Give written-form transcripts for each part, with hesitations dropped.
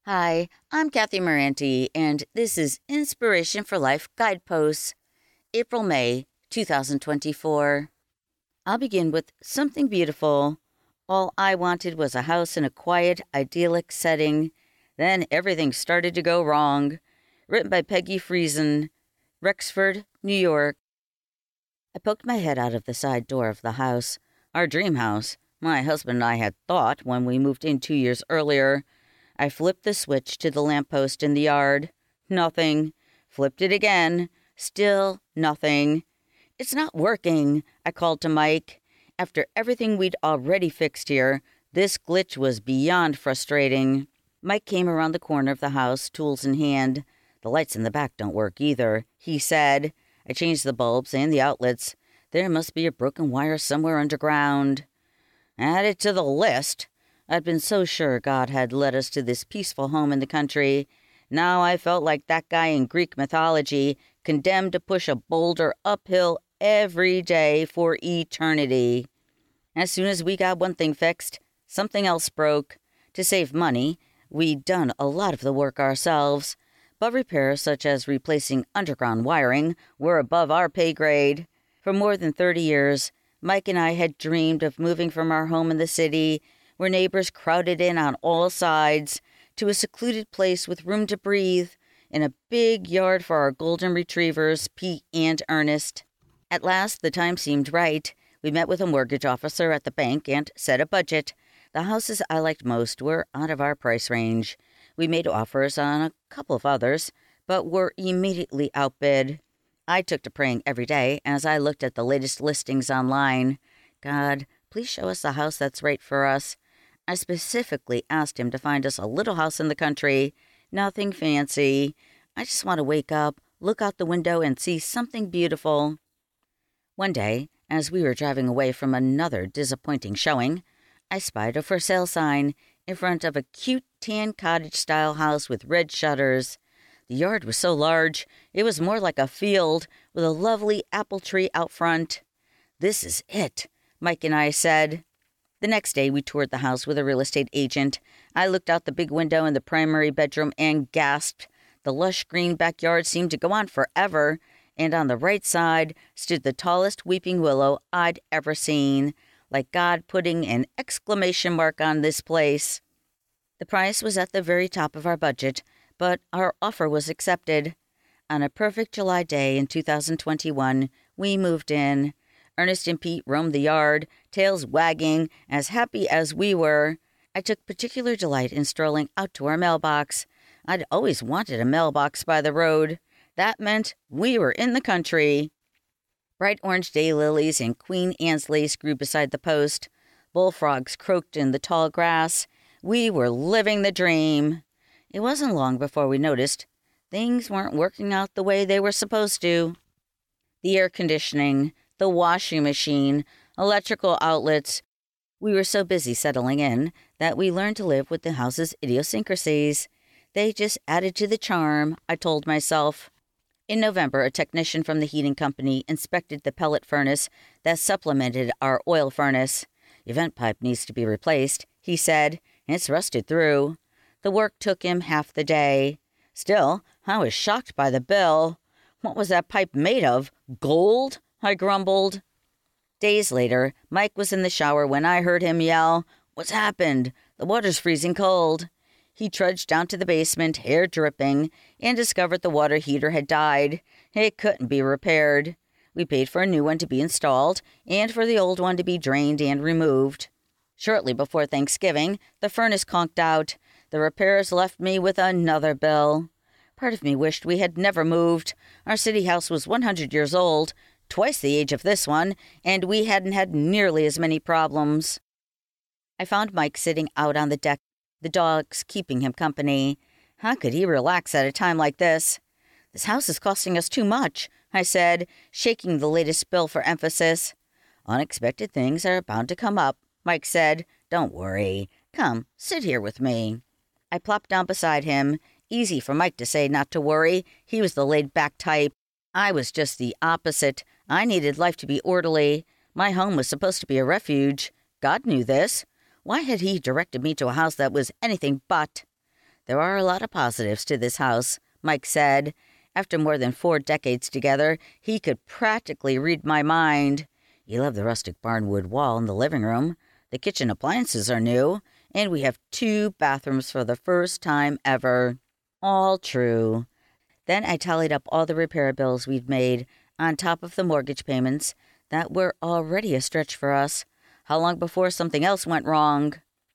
Hi, I'm Kathy Moranti, and this is Inspiration for Life Guideposts, April-May 2024. I'll begin with something beautiful. All I wanted was a house in a quiet, idyllic setting. Then everything started to go wrong. Written by Peggy Friesen, Rexford, New York. I poked my head out of the side door of the house, our dream house, my husband and I had thought when we moved in 2 years earlier. I flipped the switch to the lamppost in the yard. Nothing. Flipped it again. Still nothing. "It's not working," I called to Mike. After everything we'd already fixed here, this glitch was beyond frustrating. Mike came around the corner of the house, tools in hand. "The lights in the back don't work either," he said. "I changed the bulbs and the outlets. There must be a broken wire somewhere underground." Add it to the list. I'd been so sure God had led us to this peaceful home in the country. Now I felt like that guy in Greek mythology, condemned to push a boulder uphill every day for eternity. As soon as we got one thing fixed, something else broke. To save money, we'd done a lot of the work ourselves, but repairs such as replacing underground wiring were above our pay grade. For more than 30 years, Mike and I had dreamed of moving from our home in the city, where neighbors crowded in on all sides, to a secluded place with room to breathe, in a big yard for our golden retrievers, Pete and Ernest. At last, the time seemed right. We met with a mortgage officer at the bank and set a budget. The houses I liked most were out of our price range. We made offers on a couple of others, but were immediately outbid. I took to praying every day as I looked at the latest listings online. "God, please show us a house that's right for us." I specifically asked him to find us a little house in the country. Nothing fancy. I just want to wake up, look out the window, and see something beautiful. One day, as we were driving away from another disappointing showing, I spied a for sale sign in front of a cute tan cottage-style house with red shutters. The yard was so large, it was more like a field with a lovely apple tree out front. "This is it," Mike and I said. The next day, we toured the house with a real estate agent. I looked out the big window in the primary bedroom and gasped. The lush green backyard seemed to go on forever, and on the right side stood the tallest weeping willow I'd ever seen, like God putting an exclamation mark on this place. The price was at the very top of our budget, but our offer was accepted. On a perfect July day in 2021, we moved in. Ernest and Pete roamed the yard, tails wagging, as happy as we were. I took particular delight in strolling out to our mailbox. I'd always wanted a mailbox by the road. That meant we were in the country. Bright orange daylilies and Queen Anne's lace grew beside the post. Bullfrogs croaked in the tall grass. We were living the dream. It wasn't long before we noticed things weren't working out the way they were supposed to. The air conditioning, the washing machine, electrical outlets. We were so busy settling in that we learned to live with the house's idiosyncrasies. They just added to the charm, I told myself. In November, a technician from the heating company inspected the pellet furnace that supplemented our oil furnace. "The vent pipe needs to be replaced," he said. "It's rusted through." The work took him half the day. Still, I was shocked by the bill. What was that pipe made of? Gold? I grumbled. Days later, Mike was in the shower when I heard him yell, "What's happened? The water's freezing cold." He trudged down to the basement, hair dripping, and discovered the water heater had died. It couldn't be repaired. We paid for a new one to be installed and for the old one to be drained and removed. Shortly before Thanksgiving, the furnace conked out. The repairs left me with another bill. Part of me wished we had never moved. Our city house was 100 years old, twice the age of this one, and we hadn't had nearly as many problems. I found Mike sitting out on the deck, the dogs keeping him company. How could he relax at a time like this? "This house is costing us too much," I said, shaking the latest bill for emphasis. "Unexpected things are bound to come up," Mike said. "Don't worry. Come, sit here with me." I plopped down beside him. Easy for Mike to say not to worry. He was the laid-back type. I was just the opposite. I needed life to be orderly. My home was supposed to be a refuge. God knew this. Why had he directed me to a house that was anything but? There are a lot of positives to this house, Mike said. After more than 4 decades together, he could practically read my mind. You love the rustic barnwood wall in the living room. The kitchen appliances are new, and we have 2 bathrooms for the first time ever. All true. Then I tallied up all the repair bills we'd made, on top of the mortgage payments that were already a stretch for us. How long before something else went wrong?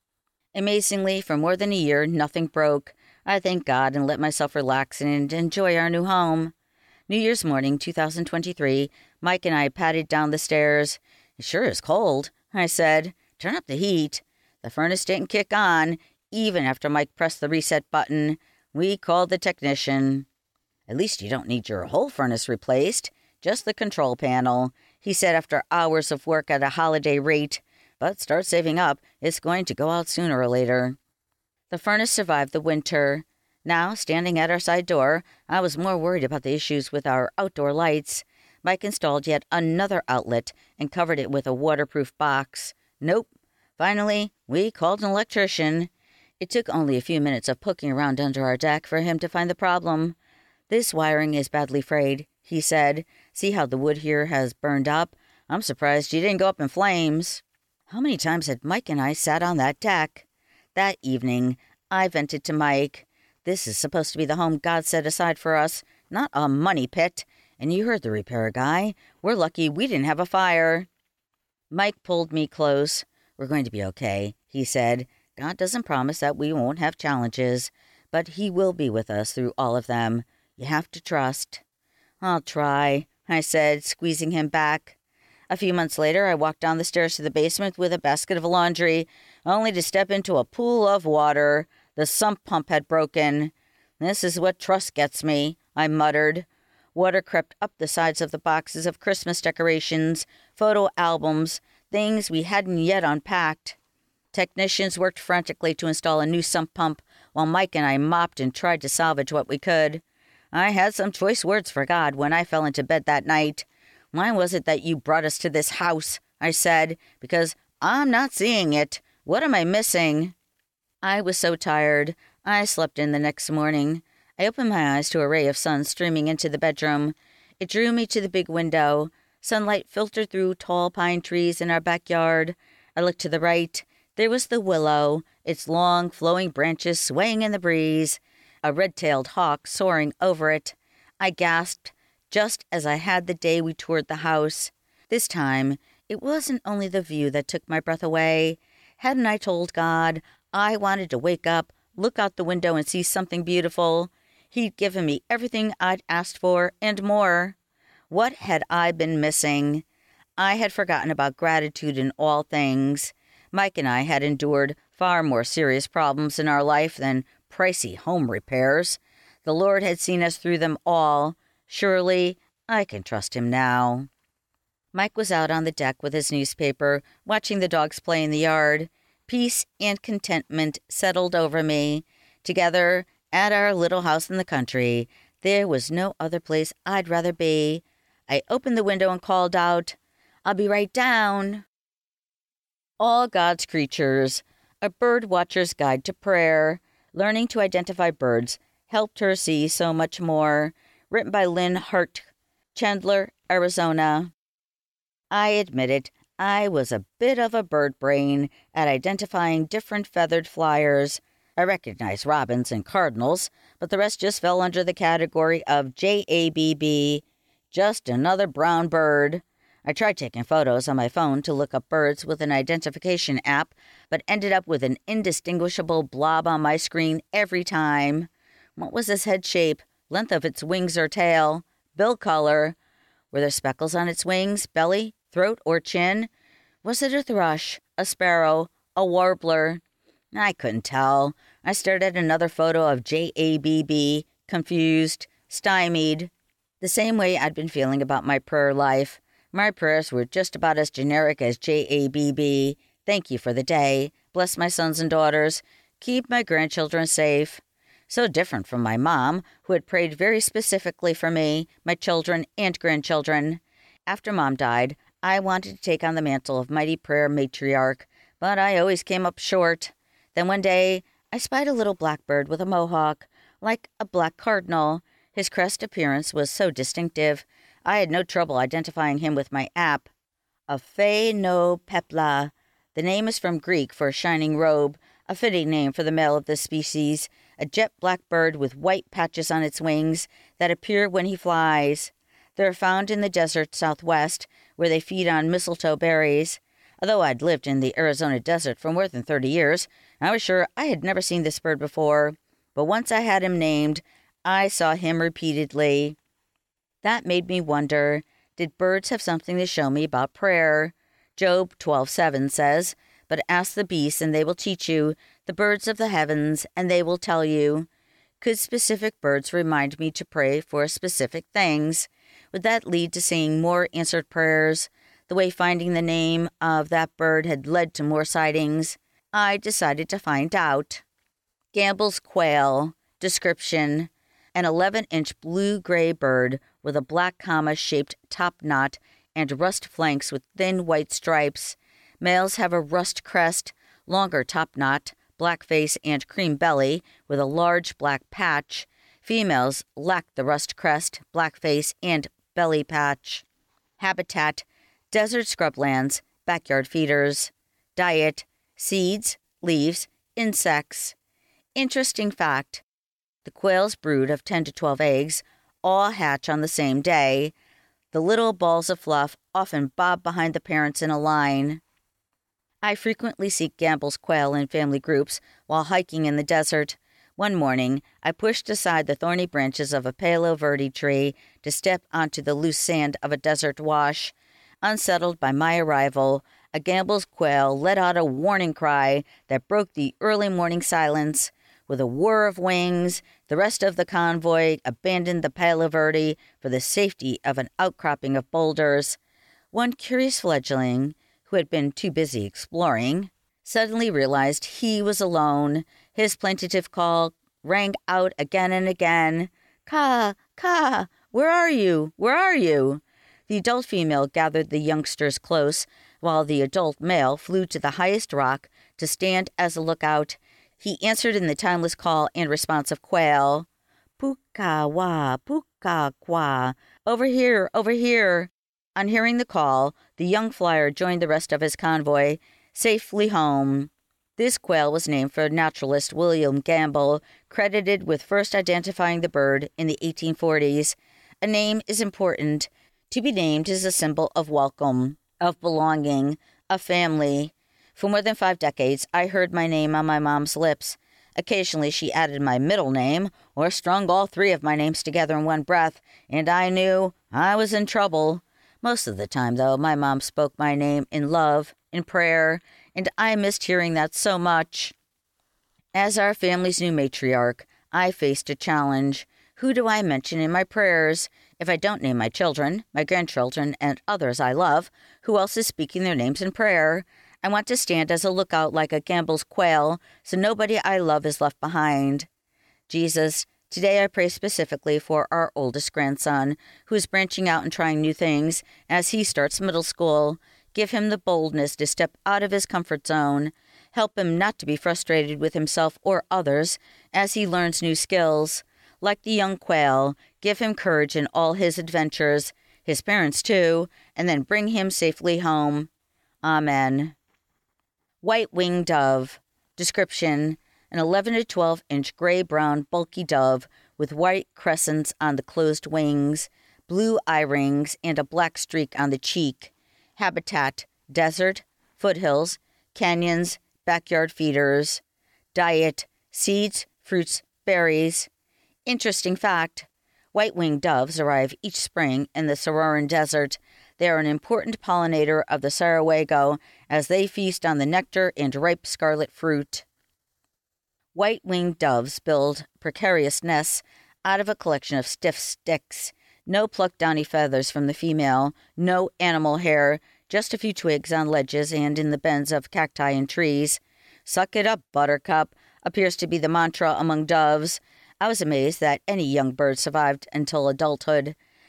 Amazingly, for more than a year, nothing broke. I thanked God and let myself relax and enjoy our new home. New Year's morning, 2023, Mike and I padded down the stairs. It sure is cold, I said. Turn up the heat. The furnace didn't kick on, even after Mike pressed the reset button. We called the technician. At least you don't need your whole furnace replaced, just the control panel, he said after hours of work at a holiday rate. But start saving up. It's going to go out sooner or later. The furnace survived the winter. Now, standing at our side door, I was more worried about the issues with our outdoor lights. Mike installed yet another outlet and covered it with a waterproof box. Nope. Finally, we called an electrician. It took only a few minutes of poking around under our deck for him to find the problem. This wiring is badly frayed, he said. See how the wood here has burned up? I'm surprised you didn't go up in flames. How many times had Mike and I sat on that deck? That evening, I vented to Mike. This is supposed to be the home God set aside for us, not a money pit. And you heard the repair guy. We're lucky we didn't have a fire. Mike pulled me close. We're going to be okay, he said. God doesn't promise that we won't have challenges, but he will be with us through all of them. You have to trust. I'll try, I said, squeezing him back. A few months later, I walked down the stairs to the basement with a basket of laundry, only to step into a pool of water. The sump pump had broken. This is what trust gets me, I muttered. Water crept up the sides of the boxes of Christmas decorations, photo albums, things we hadn't yet unpacked. Technicians worked frantically to install a new sump pump, while Mike and I mopped and tried to salvage what we could. I had some choice words for God when I fell into bed that night. Why was it that you brought us to this house? I said, because I'm not seeing it. What am I missing? I was so tired. I slept in the next morning. I opened my eyes to a ray of sun streaming into the bedroom. It drew me to the big window. Sunlight filtered through tall pine trees in our backyard. I looked to the right. There was the willow, its long, flowing branches swaying in the breeze. A red-tailed hawk soaring over it. I gasped, just as I had the day we toured the house. This time, it wasn't only the view that took my breath away. Hadn't I told God I wanted to wake up, look out the window and see something beautiful? He'd given me everything I'd asked for and more. What had I been missing? I had forgotten about gratitude in all things. Mike and I had endured far more serious problems in our life than pricey home repairs. The Lord had seen us through them all. Surely I can trust him now. Mike was out on the deck with his newspaper, watching the dogs play in the yard. Peace and contentment settled over me. Together, at our little house in the country, there was no other place I'd rather be. I opened the window and called out, "I'll be right down." All God's Creatures, a bird watcher's guide to prayer. Learning to identify birds helped her see so much more. Written by Lynn Hart, Chandler, Arizona. I admit it, I was a bit of a bird brain at identifying different feathered flyers. I recognized robins and cardinals, but the rest just fell under the category of JABB, just another brown bird. I tried taking photos on my phone to look up birds with an identification app, but ended up with an indistinguishable blob on my screen every time. What was its head shape, length of its wings or tail, bill color? Were there speckles on its wings, belly, throat, or chin? Was it a thrush, a sparrow, a warbler? I couldn't tell. I stared at another photo of JABB, confused, stymied. The same way I'd been feeling about my prayer life. My prayers were just about as generic as JABB. Thank you for the day. Bless my sons and daughters. Keep my grandchildren safe. So different from my mom, who had prayed very specifically for me, my children, and grandchildren. After Mom died, I wanted to take on the mantle of mighty prayer matriarch, but I always came up short. Then one day, I spied a little blackbird with a mohawk, like a black cardinal. His crest appearance was so distinctive, I had no trouble identifying him with my app. A phainopepla. The name is from Greek for shining robe, a fitting name for the male of this species, a jet black bird with white patches on its wings that appear when he flies. They are found in the desert southwest, where they feed on mistletoe berries. Although I'd lived in the Arizona desert for more than 30 years, I was sure I had never seen this bird before. But once I had him named, I saw him repeatedly. That made me wonder, did birds have something to show me about prayer? Job 12:7 says, "But ask the beasts, and they will teach you, the birds of the heavens, and they will tell you." Could specific birds remind me to pray for specific things? Would that lead to seeing more answered prayers? The way finding the name of that bird had led to more sightings? I decided to find out. Gambel's quail. Description: an 11-inch blue-gray bird with a black comma-shaped top knot and rust flanks with thin white stripes. Males have a rust crest, longer top knot, black face, and cream belly with a large black patch. Females lack the rust crest, black face, and belly patch. Habitat: desert scrublands, backyard feeders. Diet: seeds, leaves, insects. Interesting fact: the quail's brood of 10 to 12 eggs all hatch on the same day. The little balls of fluff often bob behind the parents in a line. I frequently see Gambel's quail in family groups while hiking in the desert. One morning, I pushed aside the thorny branches of a Palo Verde tree to step onto the loose sand of a desert wash. Unsettled by my arrival, a Gambel's quail let out a warning cry that broke the early morning silence. With a whir of wings, the rest of the convoy abandoned the Palo Verde for the safety of an outcropping of boulders. One curious fledgling, who had been too busy exploring, suddenly realized he was alone. His plaintive call rang out again and again. "Ka, ka, where are you? Where are you?" The adult female gathered the youngsters close, while the adult male flew to the highest rock to stand as a lookout. He answered in the timeless call and responsive quail. "Puka-wa, puka-kwa, over here, over here." On hearing the call, the young flyer joined the rest of his convoy, safely home. This quail was named for naturalist William Gambel, credited with first identifying the bird in the 1840s. A name is important. To be named is a symbol of welcome, of belonging, of family. For more than 5 decades, I heard my name on my mom's lips. Occasionally, she added my middle name or strung all 3 of my names together in one breath, and I knew I was in trouble. Most of the time, though, my mom spoke my name in love, in prayer, and I missed hearing that so much. As our family's new matriarch, I faced a challenge. Who do I mention in my prayers? If I don't name my children, my grandchildren, and others I love, who else is speaking their names in prayer? I want to stand as a lookout like a Gambel's quail, so nobody I love is left behind. Jesus, today I pray specifically for our oldest grandson, who is branching out and trying new things as he starts middle school. Give him the boldness to step out of his comfort zone. Help him not to be frustrated with himself or others as he learns new skills. Like the young quail, give him courage in all his adventures, his parents too, and then bring him safely home. Amen. White-winged dove. Description: an 11 to 12-inch gray-brown bulky dove with white crescents on the closed wings, blue eye rings, and a black streak on the cheek. Habitat: desert, foothills, canyons, backyard feeders. Diet: seeds, fruits, berries. Interesting fact: white-winged doves arrive each spring in the Sonoran Desert. They are an important pollinator of the Sarawako as they feast on the nectar and ripe scarlet fruit. White-winged doves build precarious nests out of a collection of stiff sticks. No plucked downy feathers from the female, no animal hair, just a few twigs on ledges and in the bends of cacti and trees. "Suck it up, buttercup," appears to be the mantra among doves. I was amazed that any young bird survived until adulthood.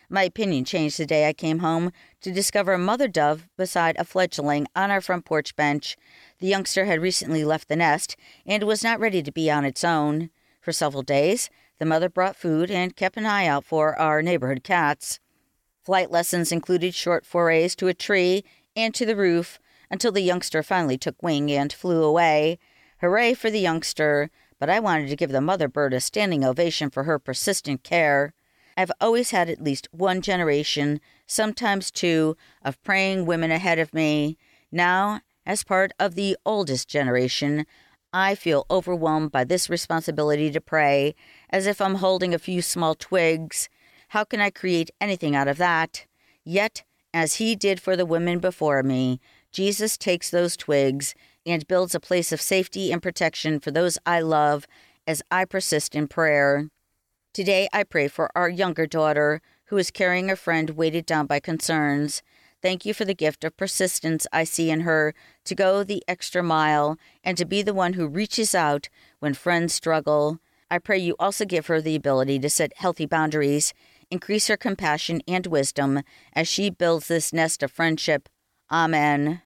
My opinion changed the day I came home to discover a mother dove beside a fledgling on our front porch bench. The youngster had recently left the nest and was not ready to be on its own. For several days, the mother brought food and kept an eye out for our neighborhood cats. Flight lessons included short forays to a tree and to the roof until the youngster finally took wing and flew away. Hooray for the youngster, but I wanted to give the mother bird a standing ovation for her persistent care. I've always had at least one generation, sometimes two, of praying women ahead of me. Now, as part of the oldest generation, I feel overwhelmed by this responsibility to pray, as if I'm holding a few small twigs. How can I create anything out of that? Yet, as he did for the women before me, Jesus takes those twigs and builds a place of safety and protection for those I love as I persist in prayer. Today I pray for our younger daughter, who is carrying a friend weighted down by concerns. Thank you for the gift of persistence I see in her to go the extra mile and to be the one who reaches out when friends struggle. I pray you also give her the ability to set healthy boundaries, increase her compassion and wisdom as she builds this nest of friendship. Amen.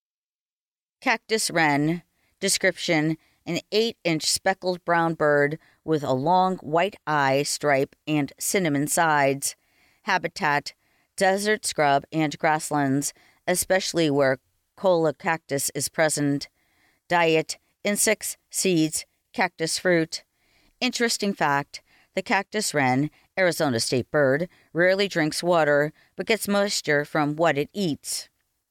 Cactus wren. Description: an 8-inch speckled brown bird with a long white eye stripe and cinnamon sides. Habitat: desert scrub and grasslands, especially where cola cactus is present. Diet: insects, seeds, cactus fruit. Interesting fact: the cactus wren, Arizona state bird, rarely drinks water but gets moisture from what it eats.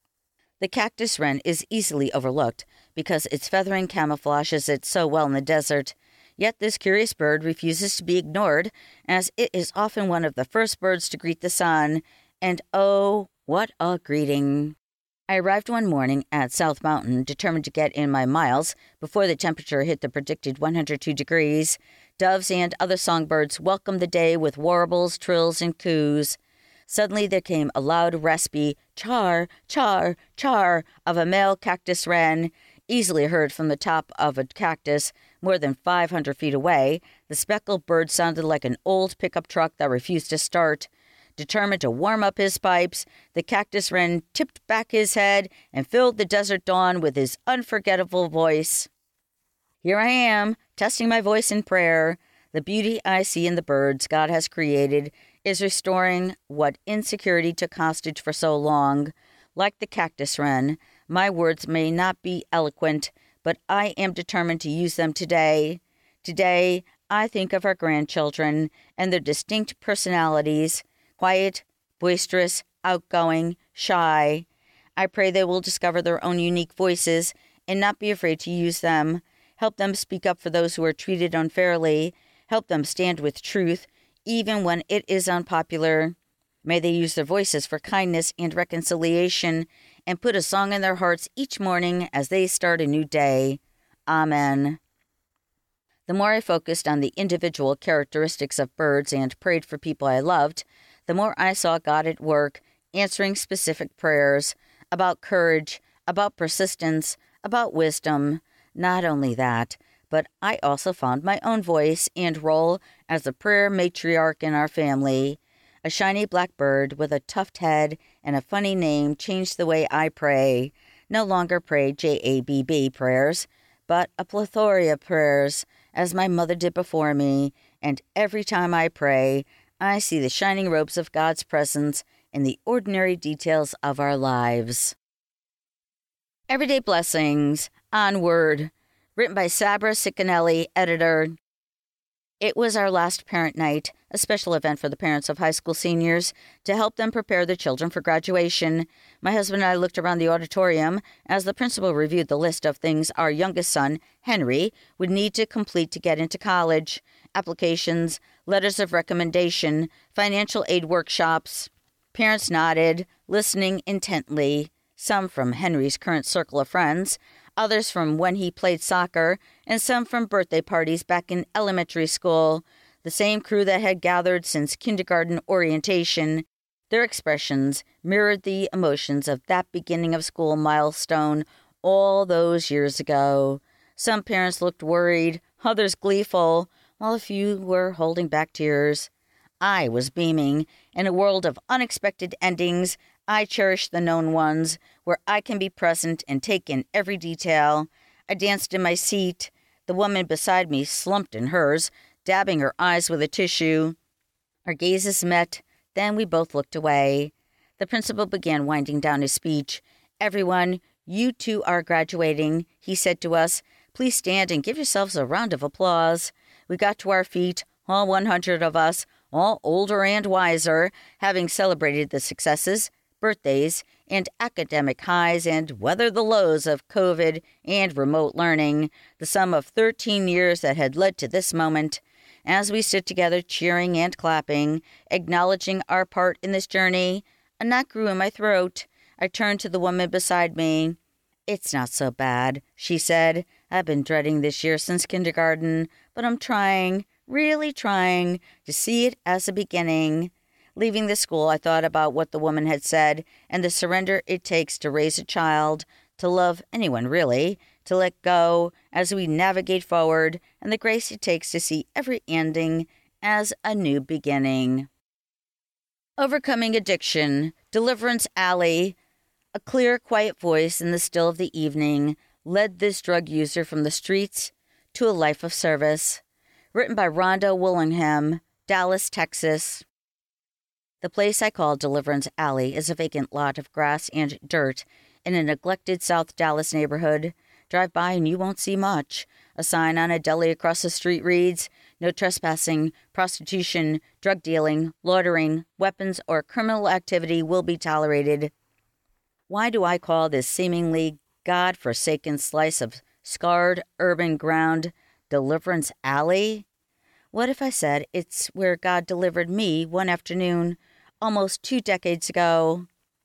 The cactus wren is easily overlooked because its feathering camouflages it so well in the desert. Yet this curious bird refuses to be ignored, as it is often one of the first birds to greet the sun. And oh, what a greeting! I arrived one morning at South Mountain, determined to get in my miles before the temperature hit the predicted 102 degrees. Doves and other songbirds welcomed the day with warbles, trills, and coos. Suddenly there came a loud, raspy char, char, char of a male cactus wren, easily heard from the top of a cactus more than 500 feet away. The speckled bird sounded like an old pickup truck that refused to start. Determined to warm up his pipes, the cactus wren tipped back his head and filled the desert dawn with his unforgettable voice. Here I am, testing my voice in prayer. The beauty I see in the birds God has created is restoring what insecurity took hostage for so long. Like the cactus wren, my words may not be eloquent, but I am determined to use them today. Today, I think of our grandchildren and their distinct personalities: quiet, boisterous, outgoing, shy. I pray they will discover their own unique voices and not be afraid to use them. Help them speak up for those who are treated unfairly. Help them stand with truth, even when it is unpopular. May they use their voices for kindness and reconciliation and put a song in their hearts each morning as they start a new day. Amen. The more I focused on the individual characteristics of birds and prayed for people I loved, the more I saw God at work, answering specific prayers about courage, about persistence, about wisdom. Not only that, but I also found my own voice and role as the prayer matriarch in our family. A shiny black bird with a tuft head and a funny name changed the way I pray. No longer pray JABB prayers, but a plethora of prayers, as my mother did before me, and every time I pray, I see the shining robes of God's presence in the ordinary details of our lives. Everyday Blessings, Onward, written by Sabra Cicchinelli, editor. It was our last parent night, a special event for the parents of high school seniors to help them prepare their children for graduation. My husband and I looked around the auditorium as the principal reviewed the list of things our youngest son, Henry, would need to complete to get into college: applications, letters of recommendation, financial aid workshops. Parents nodded, listening intently, some from Henry's current circle of friends, others from when he played soccer, and some from birthday parties back in elementary school, the same crew that had gathered since kindergarten orientation. Their expressions mirrored the emotions of that beginning of school milestone all those years ago. Some parents looked worried, others gleeful, while a few were holding back tears. I was beaming. In a world of unexpected endings, I cherish the known ones, where I can be present and take in every detail. I danced in my seat. The woman beside me slumped in hers, dabbing her eyes with a tissue. Our gazes met, then we both looked away. The principal began winding down his speech. "Everyone, you two are graduating," he said to us. "Please stand and give yourselves a round of applause." We got to our feet, all 100 of us, all older and wiser, having celebrated the successes, birthdays, and academic highs and weathered the lows of COVID and remote learning, the sum of 13 years that had led to this moment. As we stood together cheering and clapping, acknowledging our part in this journey, a knot grew in my throat. I turned to the woman beside me. "It's not so bad," she said. "I've been dreading this year since kindergarten, but I'm trying, really trying, to see it as a beginning." Leaving the school, I thought about what the woman had said and the surrender it takes to raise a child, to love anyone really, to let go as we navigate forward, and the grace it takes to see every ending as a new beginning. Overcoming Addiction, Deliverance Alley. A clear, quiet voice in the still of the evening led this drug user from the streets to a life of service. Written by Rhonda Willingham, Dallas, Texas. The place I call Deliverance Alley is a vacant lot of grass and dirt in a neglected South Dallas neighborhood. Drive by and you won't see much. A sign on a deli across the street reads, "No trespassing, prostitution, drug dealing, loitering, weapons, or criminal activity will be tolerated." Why do I call this seemingly God-forsaken slice of scarred urban ground Deliverance Alley? What if I said it's where God delivered me one afternoon almost 2 decades ago?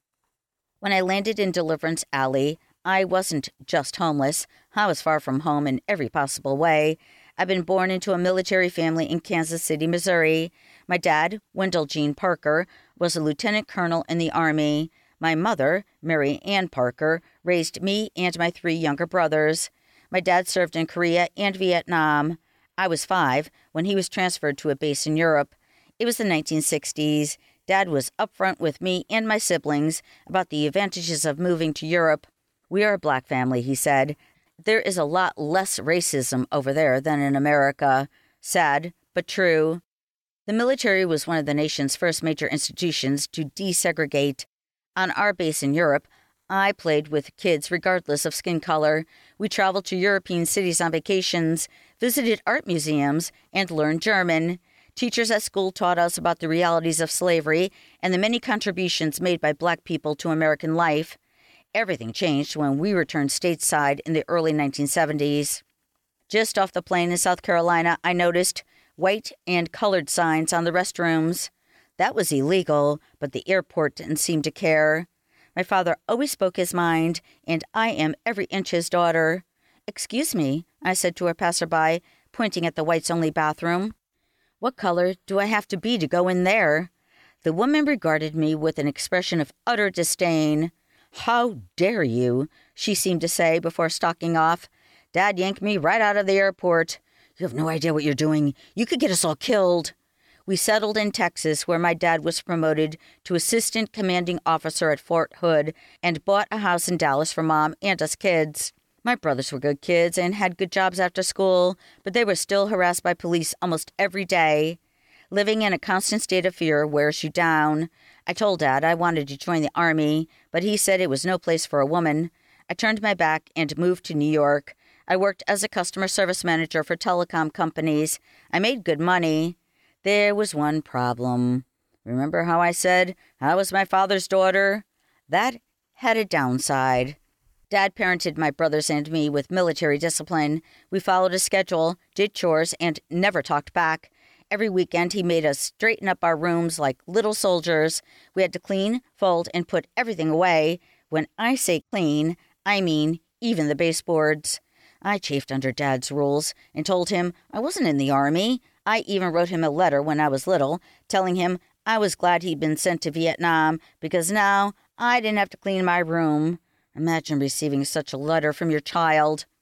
When I landed in Deliverance Alley, I wasn't just homeless. I was far from home in every possible way. I've been born into a military family in Kansas City, Missouri. My dad, Wendell Gene Parker, was a lieutenant colonel in the Army. My mother, Mary Ann Parker, raised me and my 3 younger brothers. My dad served in Korea and Vietnam. I was 5 when he was transferred to a base in Europe. It was the 1960s. Dad was upfront with me and my siblings about the advantages of moving to Europe. "We are a black family," he said. "There is a lot less racism over there than in America." Sad, but true. The military was one of the nation's first major institutions to desegregate. On our base in Europe, I played with kids regardless of skin color. We traveled to European cities on vacations, visited art museums, and learned German. Teachers at school taught us about the realities of slavery and the many contributions made by black people to American life. Everything changed when we returned stateside in the early 1970s. Just off the plane in South Carolina, I noticed white and colored signs on the restrooms. That was illegal, but the airport didn't seem to care. My father always spoke his mind, and I am every inch his daughter. "Excuse me," I said to a passerby, pointing at the whites-only bathroom. "What color do I have to be to go in there?" The woman regarded me with an expression of utter disdain. "How dare you?" she seemed to say before stalking off. "Dad yanked me right out of the airport. You have no idea what you're doing. You could get us all killed." We settled in Texas, where my dad was promoted to assistant commanding officer at Fort Hood and bought a house in Dallas for Mom and us kids. My brothers were good kids and had good jobs after school, but they were still harassed by police almost every day. Living in a constant state of fear wears you down. I told Dad I wanted to join the Army, but he said it was no place for a woman. I turned my back and moved to New York. I worked as a customer service manager for telecom companies. I made good money. There was one problem. Remember how I said I was my father's daughter? That had a downside. Dad parented my brothers and me with military discipline. We followed a schedule, did chores, and never talked back. Every weekend, he made us straighten up our rooms like little soldiers. We had to clean, fold, and put everything away. When I say clean, I mean even the baseboards. I chafed under Dad's rules and told him I wasn't in the Army. I even wrote him a letter when I was little, telling him I was glad he'd been sent to Vietnam because now I didn't have to clean my room. Imagine receiving such a letter from your child.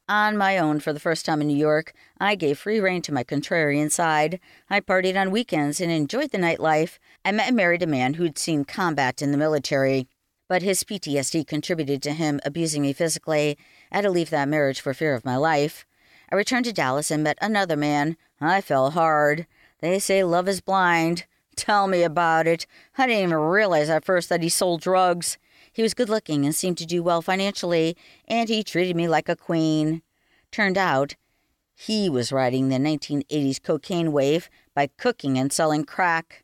On my own for the first time in New York, I gave free rein to my contrarian side. I partied on weekends and enjoyed the nightlife. I met and married a man who'd seen combat in the military, but his PTSD contributed to him abusing me physically. I had to leave that marriage for fear of my life. I returned to Dallas and met another man. I fell hard. They say love is blind. Tell me about it. I didn't even realize at first that he sold drugs. He was good-looking and seemed to do well financially, and he treated me like a queen. Turned out, he was riding the 1980s cocaine wave by cooking and selling crack.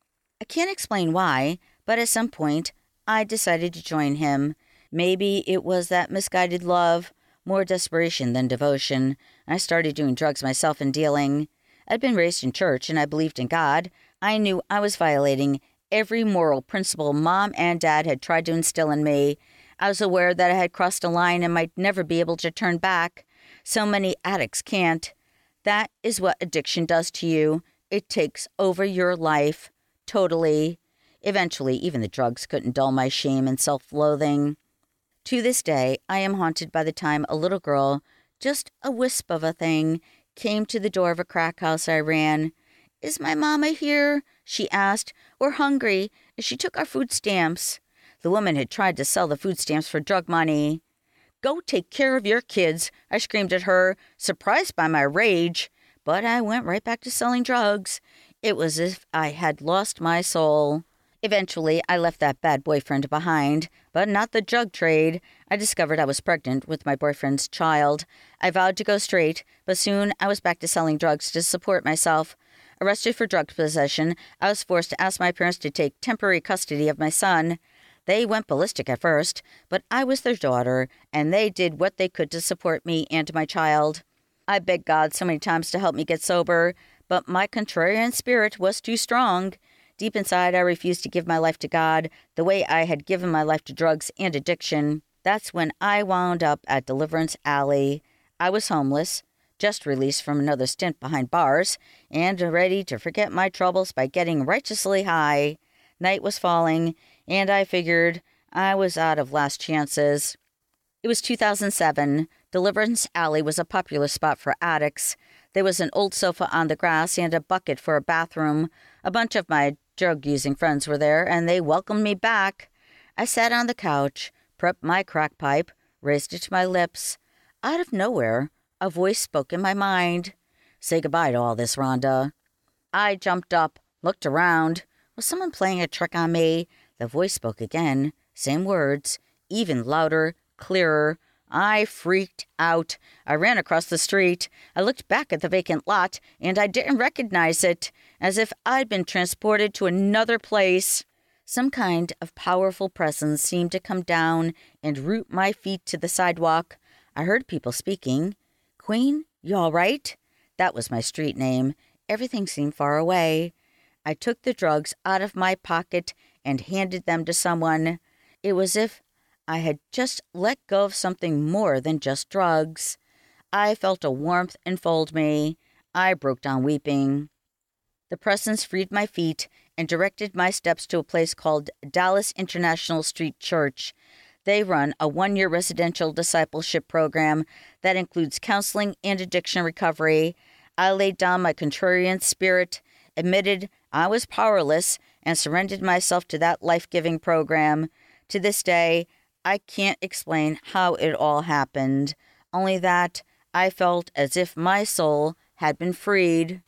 I can't explain why, but at some point, I decided to join him. Maybe it was that misguided love, more desperation than devotion. I started doing drugs myself and dealing. I'd been raised in church and I believed in God. I knew I was violating every moral principle Mom and Dad had tried to instill in me. I was aware that I had crossed a line and might never be able to turn back. So many addicts can't. That is what addiction does to you. It takes over your life, totally. Eventually, even the drugs couldn't dull my shame and self-loathing. To this day, I am haunted by the time a little girl, just a wisp of a thing, came to the door of a crack house I ran. "Is my mama here?" she asked. "We're hungry. She took our food stamps." The woman had tried to sell the food stamps for drug money. "Go take care of your kids," I screamed at her, surprised by my rage. But I went right back to selling drugs. It was as if I had lost my soul. Eventually, I left that bad boyfriend behind, but not the drug trade. I discovered I was pregnant with my boyfriend's child. I vowed to go straight, but soon I was back to selling drugs to support myself. Arrested for drug possession, I was forced to ask my parents to take temporary custody of my son. They went ballistic at first, but I was their daughter, and they did what they could to support me and my child. I begged God so many times to help me get sober, but my contrarian spirit was too strong. Deep inside, I refused to give my life to God the way I had given my life to drugs and addiction. That's when I wound up at Deliverance Alley. I was homeless, just released from another stint behind bars, and ready to forget my troubles by getting righteously high. Night was falling, and I figured I was out of last chances. It was 2007. Deliverance Alley was a popular spot for addicts. There was an old sofa on the grass and a bucket for a bathroom. A bunch of my drug-using friends were there, and they welcomed me back. I sat on the couch, prepped my crack pipe, raised it to my lips. Out of nowhere, a voice spoke in my mind. "Say goodbye to all this, Rhonda." I jumped up, looked around. Was someone playing a trick on me? The voice spoke again. Same words, even louder, clearer. I freaked out. I ran across the street. I looked back at the vacant lot, and I didn't recognize it, as if I'd been transported to another place. Some kind of powerful presence seemed to come down and root my feet to the sidewalk. I heard people speaking. "Queen, you all right?" That was my street name. Everything seemed far away. I took the drugs out of my pocket and handed them to someone. It was as if I had just let go of something more than just drugs. I felt a warmth enfold me. I broke down weeping. The presence freed my feet and directed my steps to a place called Dallas International Street Church. They run a 1-year residential discipleship program that includes counseling and addiction recovery. I laid down my contrarian spirit, admitted I was powerless, and surrendered myself to that life-giving program. To this day, I can't explain how it all happened, only that I felt as if my soul had been freed.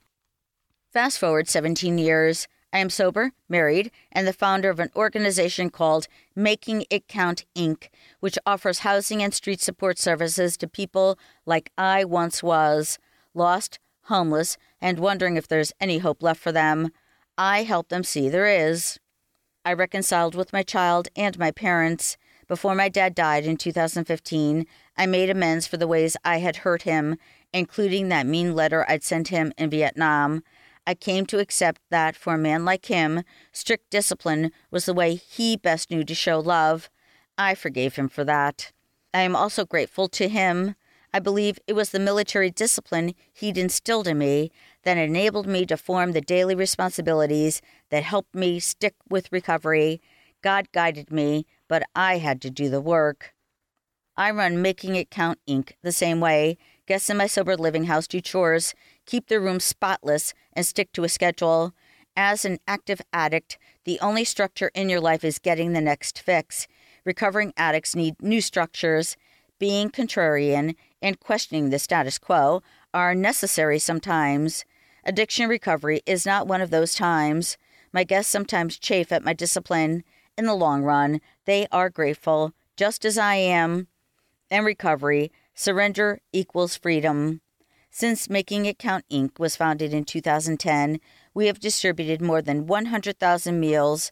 Fast forward 17 years. I am sober, married, and the founder of an organization called Making It Count, Inc., which offers housing and street support services to people like I once was, lost, homeless, and wondering if there's any hope left for them. I help them see there is. I reconciled with my child and my parents. Before my dad died in 2015, I made amends for the ways I had hurt him, including that mean letter I'd sent him in Vietnam. I came to accept that for a man like him, strict discipline was the way he best knew to show love. I forgave him for that. I am also grateful to him. I believe it was the military discipline he'd instilled in me that enabled me to form the daily responsibilities that helped me stick with recovery. God guided me, but I had to do the work. I run Making It Count Inc. the same way. Guests in my sober living house do chores, keep their room spotless, and stick to a schedule. As an active addict, the only structure in your life is getting the next fix. Recovering addicts need new structures. Being contrarian and questioning the status quo are necessary sometimes. Addiction recovery is not one of those times. My guests sometimes chafe at my discipline. In the long run, they are grateful, just as I am. And recovery, surrender equals freedom. Since Making It Count Inc. was founded in 2010, we have distributed more than 100,000 meals,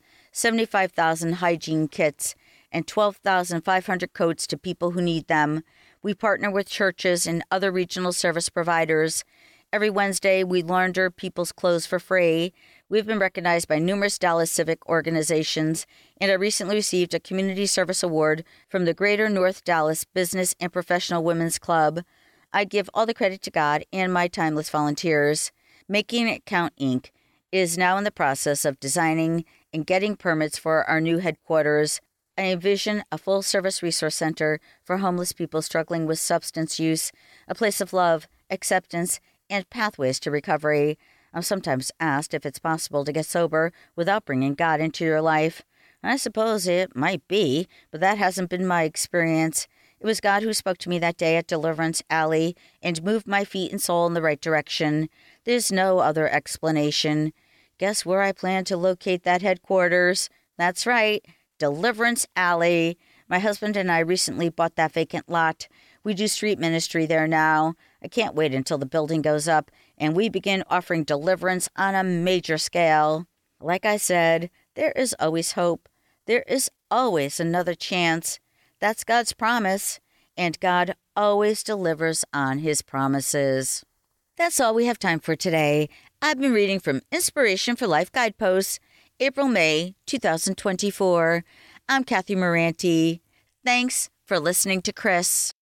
75,000 hygiene kits, and 12,500 coats to people who need them. We partner with churches and other regional service providers. Every Wednesday, we launder people's clothes for free. We've been recognized by numerous Dallas civic organizations, and I recently received a Community Service Award from the Greater North Dallas Business and Professional Women's Club. I give all the credit to God and my timeless volunteers. Making It Count Inc. is now in the process of designing and getting permits for our new headquarters. I envision a full-service resource center for homeless people struggling with substance use, a place of love, acceptance, and pathways to recovery. I'm sometimes asked if it's possible to get sober without bringing God into your life. I suppose it might be, but that hasn't been my experience. It was God who spoke to me that day at Deliverance Alley and moved my feet and soul in the right direction. There's no other explanation. Guess where I plan to locate that headquarters? That's right, Deliverance Alley. My husband and I recently bought that vacant lot. We do street ministry there now. I can't wait until the building goes up and we begin offering deliverance on a major scale. Like I said, there is always hope. There is always another chance. That's God's promise, and God always delivers on His promises. That's all we have time for today. I've been reading from Inspiration for Life Guideposts, April-May 2024. I'm Kathy Moranti. Thanks for listening to Chris.